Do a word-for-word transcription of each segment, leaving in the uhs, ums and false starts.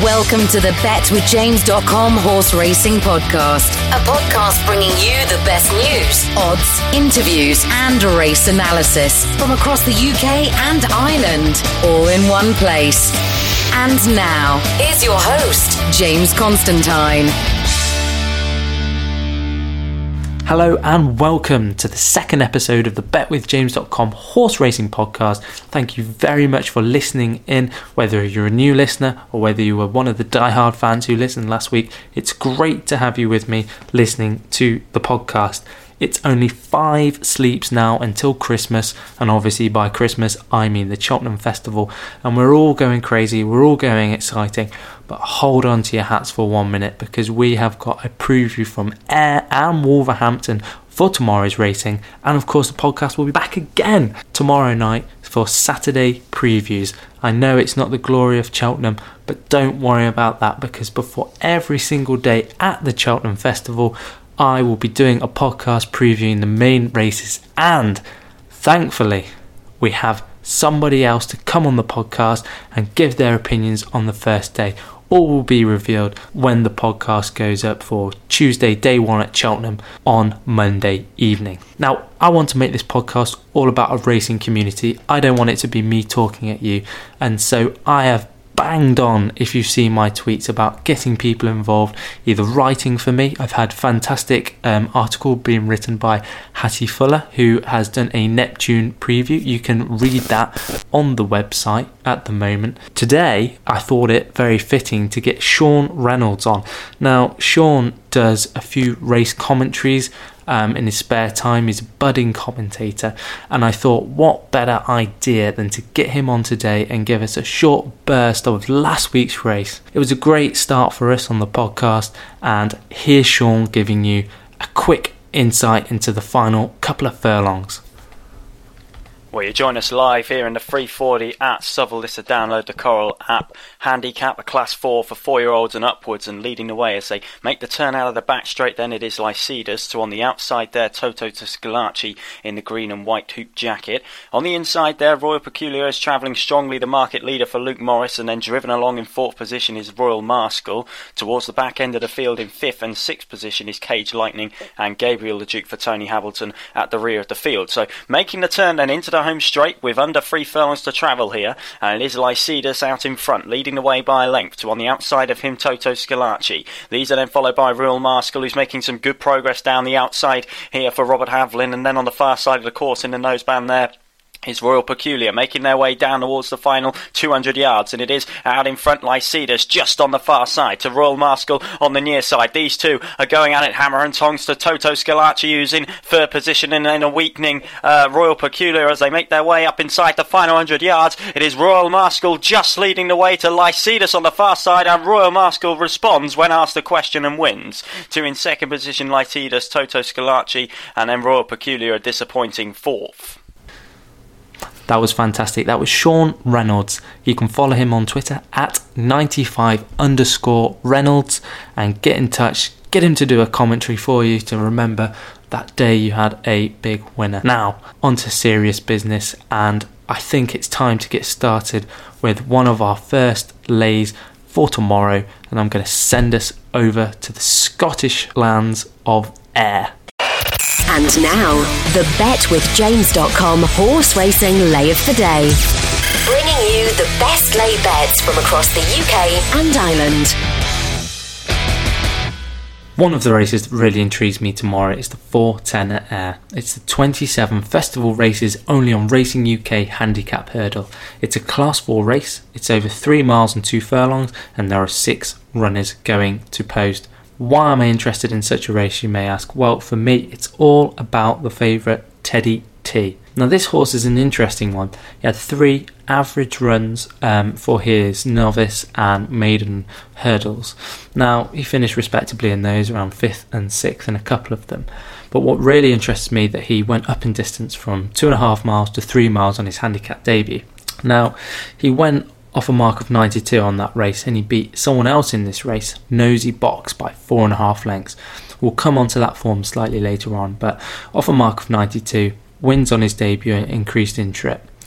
Welcome to the Bet With James dot com Horse Racing Podcast, a podcast bringing you the best news, odds, interviews, and race analysis from across the U K and Ireland, all in one place. And now, here's your host, James Constantine. Hello and welcome to the second episode of the Bet With James dot com Horse Racing Podcast. Thank you very much for listening in, whether you're a new listener or whether you were one of the diehard fans who listened last week. It's great to have you with me listening to the podcast. It's only five sleeps now until Christmas, and obviously by Christmas I mean the Cheltenham Festival, and we're all going crazy, we're all going exciting, but hold on to your hats for one minute because we have got a preview from Ayr and Wolverhampton for tomorrow's racing, and of course the podcast will be back again tomorrow night for Saturday previews. I know it's not the glory of Cheltenham, but don't worry about that because before every single day at the Cheltenham Festival I will be doing a podcast previewing the main races, and thankfully we have somebody else to come on the podcast and give their opinions on the first day. All will be revealed when the podcast goes up for Tuesday, day one at Cheltenham on Monday evening. Now, I want to make this podcast all about a racing community. I don't want it to be me talking at you, and so I have banged on, if you see my tweets, about getting people involved, either writing for me. I've had fantastic um, article being written by Hattie Fuller, who has done a Neptune preview. You can read that on the website at the moment. Today I thought it very fitting to get Sean Reynolds on. Now Sean does a few race commentaries Um, in his spare time. He's a budding commentator, and I thought what better idea than to get him on today and give us a short burst of last week's race. It was a great start for us on the podcast, and here's Sean giving you a quick insight into the final couple of furlongs. Well, you join us live here in the three forty at Southwell. This is to download the Coral app. Handicap, a class four for four-year-olds and upwards, and leading the way as they make the turn out of the back straight. Then it is Lycidas. So on the outside there, Toto Toscalacci in the green and white hoop jacket. On the inside there, Royal Peculiar is travelling strongly, the market leader for Luke Morris, and then driven along in fourth position is Royal Maskell. Towards the back end of the field in fifth and sixth position is Cage Lightning and Gabriel the Duke for Tony Hamilton at the rear of the field. So making the turn then into the home straight with under three furlongs to travel here, and it is Lycidas out in front, leading the way by a length. To on the outside of him, Toto Scalacci. These are then followed by Royal Maskell, who's making some good progress down the outside here for Robert Havlin, and then on the far side of the course in the noseband there is Royal Peculiar, making their way down towards the final two hundred yards, and it is out in front Lycidas just on the far side to Royal Maskell on the near side. These two are going at it hammer and tongs to Toto Scalacci, who's in third position, and then a weakening uh, Royal Peculiar as they make their way up inside the final one hundred yards. It is Royal Maskell just leading the way to Lycidas on the far side, and Royal Maskell responds when asked a question and wins. Two in second position Lycidas, Toto Scalacci, and then Royal Peculiar a disappointing fourth. That was fantastic. That was Sean Reynolds. You can follow him on Twitter at ninety-five underscore Reynolds and get in touch. Get him to do a commentary for you to remember that day you had a big winner. Now, on to serious business, and I think it's time to get started with one of our first lays for tomorrow, and I'm going to send us over to the Scottish lands of Ayr. And now, the Bet With James dot com Horse Racing Lay of the Day. Bringing you the best lay bets from across the U K and Ireland. One of the races that really intrigues me tomorrow is the four ten at Ayr. It's the twenty-seven festival races only on Racing U K handicap hurdle. It's a class four race, it's over three miles and two furlongs, and there are six runners going to post. Why am I interested in such a race, you may ask? Well, for me, it's all about the favourite Teddy T. Now, this horse is an interesting one. He had three average runs um, for his novice and maiden hurdles. Now, he finished respectably in those, around fifth and sixth in a couple of them. But what really interests me that he went up in distance from two and a half miles to three miles on his handicap debut. Now, he went off a mark of ninety-two on that race, and he beat someone else in this race, Nosy Box, by four and a half lengths. We'll come on to that form slightly later on, but off a mark of ninety-two, wins on his debut and increased in trip.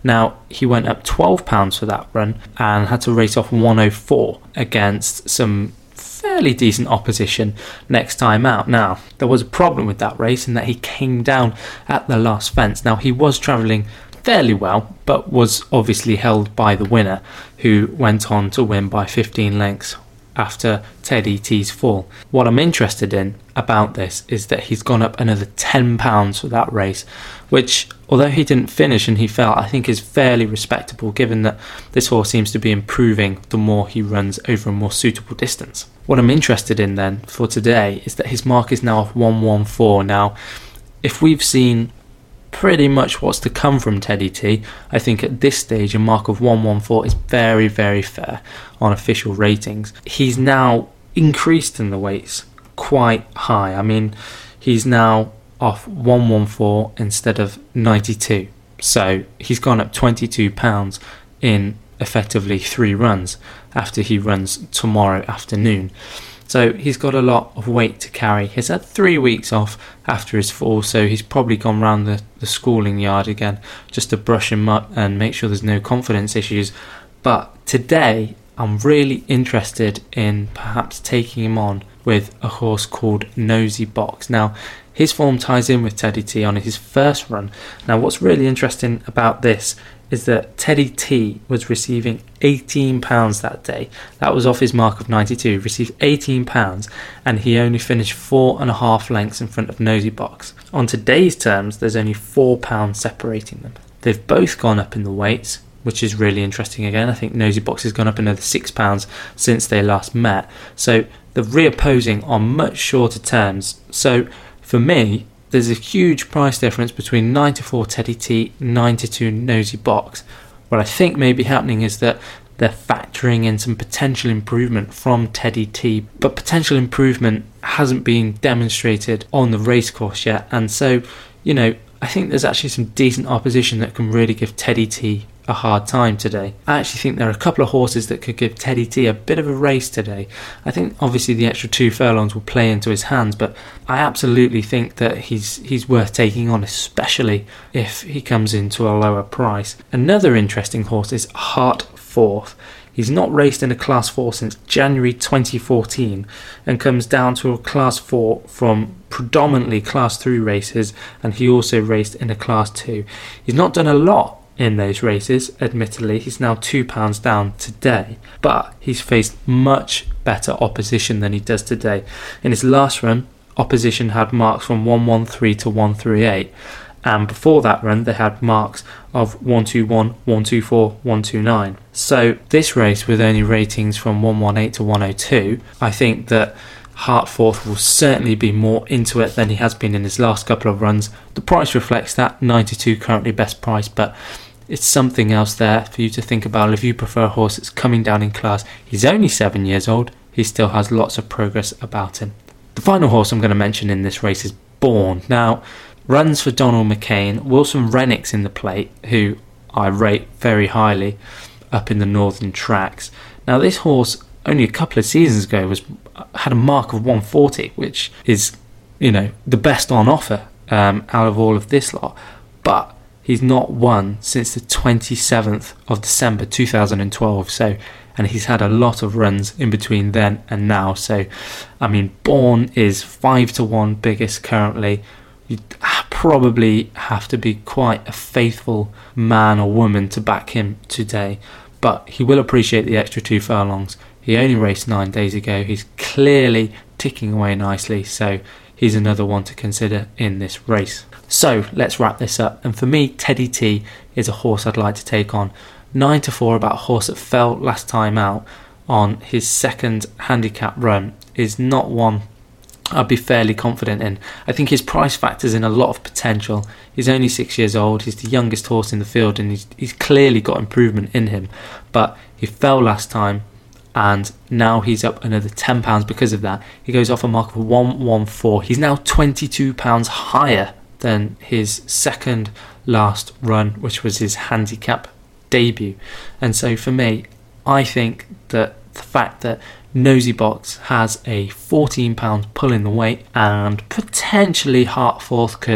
Now, he went up twelve pounds for that run and had to race off one oh four against some fairly decent opposition next time out. Now, there was a problem with that race in that he came down at the last fence. Now, he was travelling fairly well, but was obviously held by the winner, who went on to win by fifteen lengths after Teddy T's fall. What I'm interested in about this is that he's gone up another ten pounds for that race, which, although he didn't finish and he fell, I think is fairly respectable given that this horse seems to be improving the more he runs over a more suitable distance. What I'm interested in then for today is that his mark is now off one one four. Now, if we've seen pretty much what's to come from Teddy T, I think at this stage a mark of one one four is very, very fair on official ratings. He's now increased in the weights quite high. I mean, he's now off one one four instead of ninety-two. So he's gone up twenty-two pounds in effectively three runs after he runs tomorrow afternoon. So he's got a lot of weight to carry. He's had three weeks off after his fall, so he's probably gone round the, the schooling yard again just to brush him up and make sure there's no confidence issues. But today I'm really interested in perhaps taking him on with a horse called Nosy Box. Now, his form ties in with Teddy T on his first run. Now, what's really interesting about this is that Teddy T was receiving eighteen pounds that day. That was off his mark of ninety-two, received eighteen pounds, and he only finished four and a half lengths in front of Nosy Box. On today's terms, there's only four pounds separating them. They've both gone up in the weights, which is really interesting again. I think Nosy Box has gone up another six pounds since they last met. So they're reopposing on much shorter terms. So for me, there's a huge price difference between ninety-four Teddy T, ninety-two Nosy Box. What I think may be happening is that they're factoring in some potential improvement from Teddy T, but potential improvement hasn't been demonstrated on the racecourse yet. And so, you know, I think there's actually some decent opposition that can really give Teddy T a hard time today. I actually think there are a couple of horses that could give Teddy T a bit of a race today. I think obviously the extra two furlongs will play into his hands, but I absolutely think that he's he's worth taking on, especially if he comes into a lower price. Another interesting horse is Heart Forth. He's not raced in a Class four since January twenty fourteen and comes down to a Class four from predominantly Class three races, and he also raced in a Class two. He's not done a lot in those races, admittedly. He's now two pounds down today, but he's faced much better opposition than he does today. In his last run, opposition had marks from one one three to one three eight, and before that run they had marks of one two one, one two four, one two nine. So this race, with only ratings from one one eight to one oh two, I think that Heart Forth will certainly be more into it than he has been in his last couple of runs. The price reflects that, ninety-two currently best price, but it's something else there for you to think about. If you prefer a horse that's coming down in class, he's only seven years old, he still has lots of progress about him. The final horse I'm going to mention in this race is Born. Now, runs for Donald McCain, Wilson Rennick's in the plate, who I rate very highly up in the northern tracks. Now, this horse only a couple of seasons ago was had a mark of one forty, which is, you know, the best on offer um, out of all of this lot, but he's not won since the twenty-seventh of December two thousand twelve, so, and he's had a lot of runs in between then and now. So, I mean, Born is five to one biggest currently. You probably have to be quite a faithful man or woman to back him today, but he will appreciate the extra two furlongs. He only raced nine days ago. He's clearly ticking away nicely, so he's another one to consider in this race. So let's wrap this up, and for me, Teddy T is a horse I'd like to take on. nine to four, about a horse that fell last time out on his second handicap run, is not one I'd be fairly confident in. I think his price factors in a lot of potential. He's only six years old, he's the youngest horse in the field, and he's, he's clearly got improvement in him, but he fell last time, and now he's up another ten pounds because of that. He goes off a mark of one one four. He's now twenty-two pounds higher than his second last run, which was his handicap debut. And so for me, I think that the fact that Nosy Box has a fourteen pound pull in the weight, and potentially Heart Forth could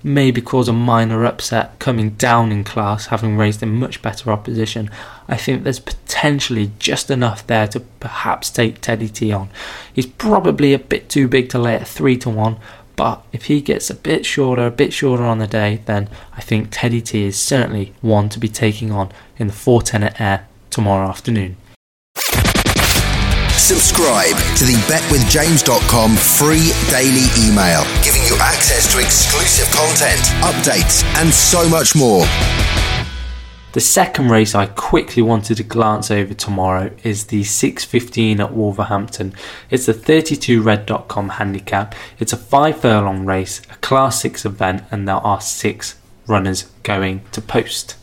maybe cause a minor upset coming down in class, having raced in much better opposition. I think there's potentially just enough there to perhaps take Teddy T on. He's probably a bit too big to lay at three to one, but if he gets a bit shorter, a bit shorter on the day, then I think Teddy T is certainly one to be taking on in the four ten at Ayr tomorrow afternoon. Subscribe to the bet with james dot com free daily email, giving you access to exclusive content, updates, and so much more. The second race I quickly wanted to glance over tomorrow is the six fifteen at Wolverhampton. It's a thirty-two red dot com handicap. It's a five furlong race, a class six event, and there are six runners going to post.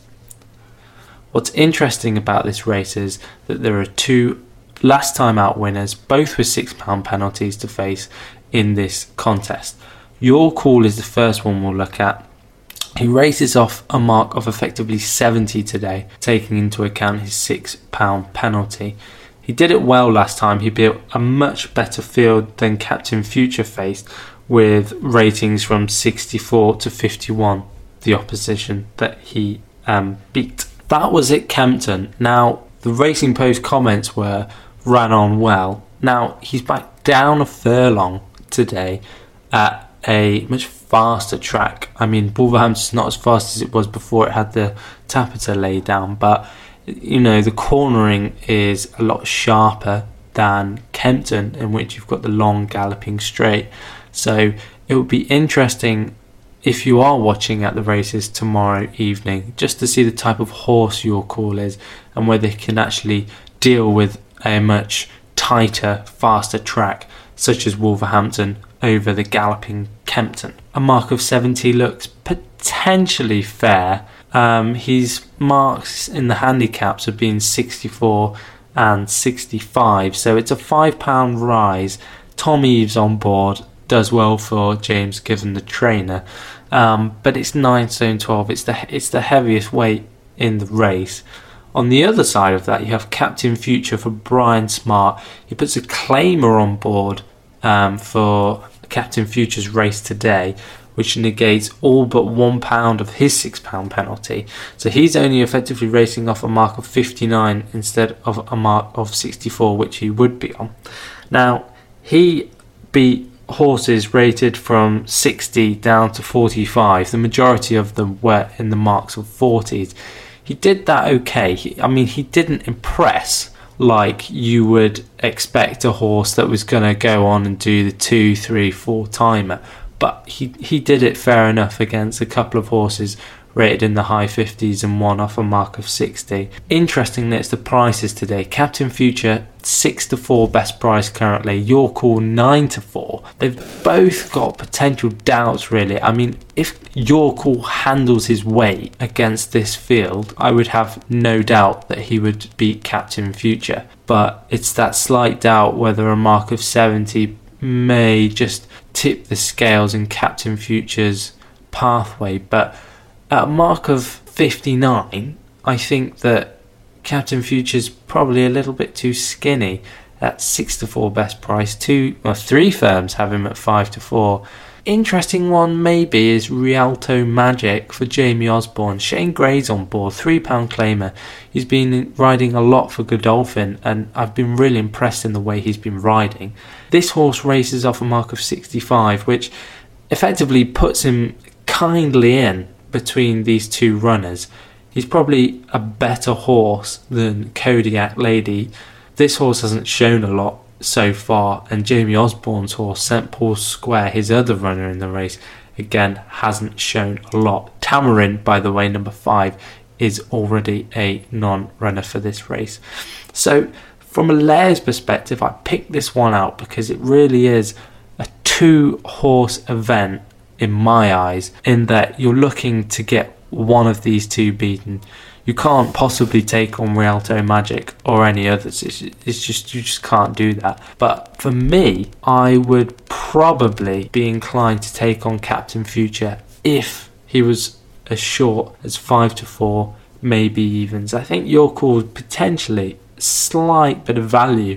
What's interesting about this race is that there are two last time out winners, both with six pound penalties to face in this contest. Your Call is the first one we'll look at. He races off a mark of effectively seventy today, taking into account his six pound penalty. He did it well last time. He built a much better field than Captain Future faced, with ratings from sixty-four to fifty-one, the opposition that he um, beat. That was at Kempton. Now, the Racing Post comments were, ran on well. Now, he's back down a furlong today at a much faster track. I mean, Wolverhampton's not as fast as it was before it had the tapeter laid down, but you know, the cornering is a lot sharper than Kempton, in which you've got the long galloping straight. So it would be interesting, if you are watching at the races tomorrow evening, just to see the type of horse Your Call is and whether he can actually deal with a much tighter, faster track such as Wolverhampton over the galloping Kempton. A mark of seventy looks potentially fair. Um, his marks in the handicaps have been sixty-four and sixty-five, so it's a five pound rise. Tom Eves on board does well for James Given, the trainer, um, but it's nine stone twelve. It's the it's the heaviest weight in the race. On the other side of that, you have Captain Future for Brian Smart. He puts a claimer on board um, for Captain Future's race today, which negates all but one pound of his six pound penalty. So he's only effectively racing off a mark of fifty-nine instead of a mark of sixty-four, which he would be on. Now, he beat horses rated from sixty down to forty-five. The majority of them were in the marks of forties. He did that okay. He, I mean, he didn't impress like you would expect a horse that was going to go on and do the two, three, four timer. But he, he did it fair enough against a couple of horses rated in the high fifties and one off a mark of sixty. Interestingly, it's the prices today. Captain Future six to four best price currently. Your Call nine to four. They've both got potential doubts really. I mean, if Your Call handles his weight against this field, I would have no doubt that he would beat Captain Future. But it's that slight doubt whether a mark of seventy may just tip the scales in Captain Future's pathway. But at a mark of fifty-nine, I think that Captain Future's probably a little bit too skinny. At six to four best price. Two or three firms have him at five to four. Interesting one maybe is Rialto Magic for Jamie Osborne. Shane Gray's on board, three pound claimer. He's been riding a lot for Godolphin, and I've been really impressed in the way he's been riding. This horse races off a mark of sixty-five, which effectively puts him kindly in between these two runners. He's probably a better horse than Kodiak Lady. This horse hasn't shown a lot so far, and Jamie Osborne's horse, Saint Paul's Square, his other runner in the race, again hasn't shown a lot. Tamarin, by the way, number five, is already a non-runner for this race. So from a layers perspective, I picked this one out because it really is a two-horse event in my eyes, in that you're looking to get one of these two beaten. You can't possibly take on Rialto Magic or any others. It's, it's just, you just can't do that. But for me, I would probably be inclined to take on Captain Future if he was as short as five to four, maybe evens. I think Your Call potentially slight bit of value.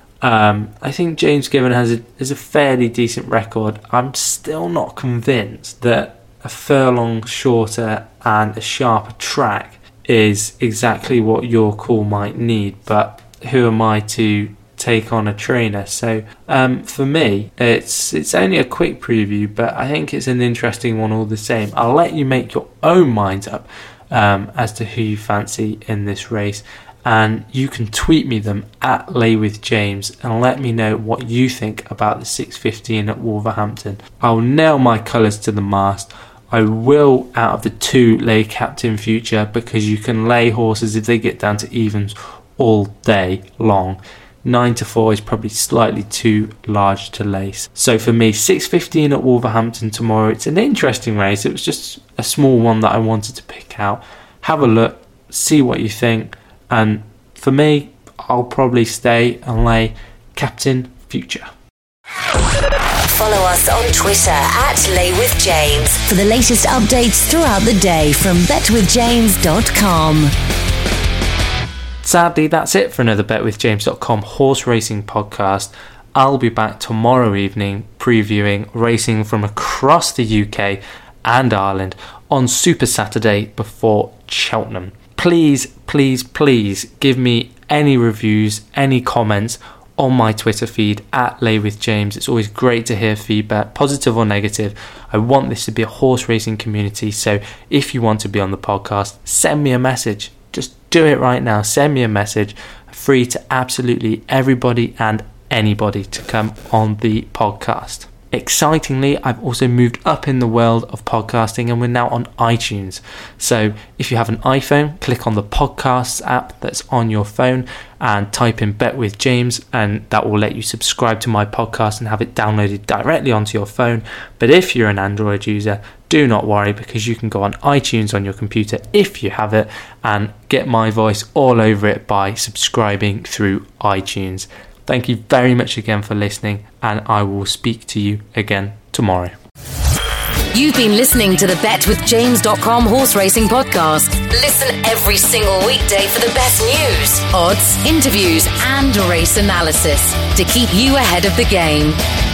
Um, I think James Given has a, has a fairly decent record. I'm still not convinced that a furlong shorter and a sharper track is exactly what your call might need, but who am I to take on a trainer? So um, for me, it's it's only a quick preview, but I think it's an interesting one all the same. I'll let you make your own minds up um, as to who you fancy in this race, and you can tweet me them at LayWithJames and let me know what you think about the six fifteen at Wolverhampton. I'll nail my colours to the mast. I will, out of the two, lay Captain Future, because you can lay horses if they get down to evens all day long. nine to four is probably slightly too large to lace. So for me, six fifteen at Wolverhampton tomorrow. It's an interesting race. It was just a small one that I wanted to pick out. Have a look, see what you think, and for me, I'll probably stay and lay Captain Future. Follow us on Twitter at LayWithJames for the latest updates throughout the day from bet with james dot com. Sadly, that's it for another bet with james dot com horse racing podcast. I'll be back tomorrow evening previewing racing from across the U K and Ireland on Super Saturday before Cheltenham. Please, please, please give me any reviews, any comments on my Twitter feed at LayWithJames. It's always great to hear feedback, positive or negative. I want this to be a horse racing community, so if you want to be on the podcast, send me a message. Just do it right now. Send me a message. Free to absolutely everybody and anybody to come on the podcast. Excitingly, I've also moved up in the world of podcasting and we're now on iTunes. So if you have an iPhone, click on the podcasts app that's on your phone and type in Bet with James, and that will let you subscribe to my podcast and have it downloaded directly onto your phone. But if you're an Android user, do not worry, because you can go on iTunes on your computer if you have it and get my voice all over it by subscribing through iTunes. Thank you very much again for listening, and I will speak to you again tomorrow. You've been listening to the Bet with James dot com horse racing podcast. Listen every single weekday for the best news, odds, interviews, and race analysis to keep you ahead of the game.